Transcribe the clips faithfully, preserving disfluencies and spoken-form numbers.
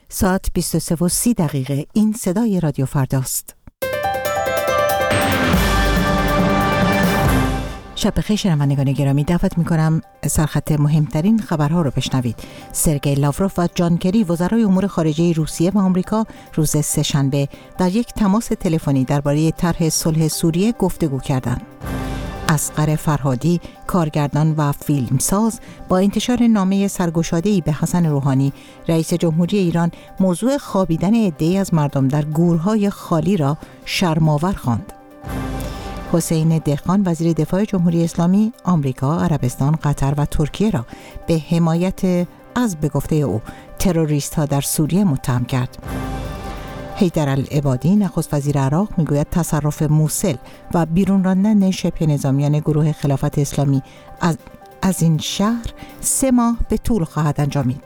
ساعت بیست و سه و سی دقیقه. این صدای رادیو فرداست. شب بخیر شنوندگان گرامی، دعوت می‌کنم سرخط مهمترین خبرها رو بشنوید. سرگئی لاوروف و جان کری وزرای امور خارجه روسیه و آمریکا روز سه‌شنبه در یک تماس تلفنی درباره طرح صلح سوریه گفتگو کردند. اصغر فرهادی، کارگردان و فیلمساز، با انتشار نامه سرگشاده‌ای به حسن روحانی رئیس جمهوری ایران موضوع خوابیدن عده‌ای از مردم در گورهای خالی را شرم‌آور خواند. حسین دهقان وزیر دفاع جمهوری اسلامی آمریکا، عربستان، قطر و ترکیه را به حمایت از به گفته او تروریست‌ها در سوریه متهم کرد. حیدرالعبادی نخست وزیر عراق میگوید تصرف موصل و بیرون راندن شبه نظامیان گروه خلافت اسلامی از, از این شهر سه ماه به طول خواهد انجامید.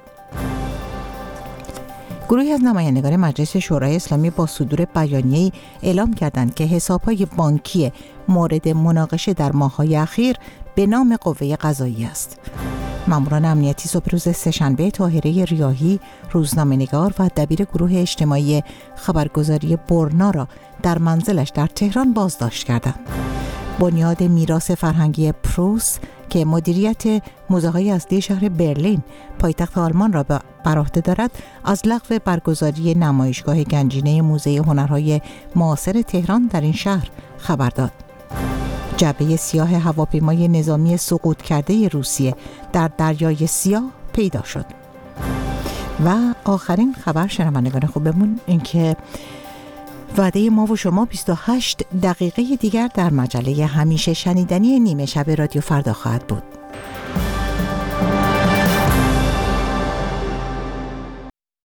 گروهی از نمایندگان مجلس شورای اسلامی با صدور بیانیه‌ای اعلام کردند که حساب‌های بانکی مورد مناقشه در ماه‌های اخیر به نام قوه قضاییه است. ماموران امنیتی صبح روز سه‌شنبه طاهره ریاحی، روزنامه‌نگار و دبیر گروه اجتماعی خبرگزاری برنا را در منزلش در تهران بازداشت کردند. بنیاد میراث فرهنگی پروس که مدیریت موزه‌های اصلی شهر برلین پایتخت آلمان را بر عهده دارد، از لغو برگزاری نمایشگاه گنجینه موزه هنرهای معاصر تهران در این شهر خبر داد. جعبه سیاه هواپیمای نظامی سقوط کرده روسیه در دریای سیاه پیدا شد. و آخرین خبر شنوندگان خوبمون این که وعده ما و شما بیست و هشت دقیقه دیگر در مجله همیشه شنیدنی نیمه شب رادیو فردا خواهد بود.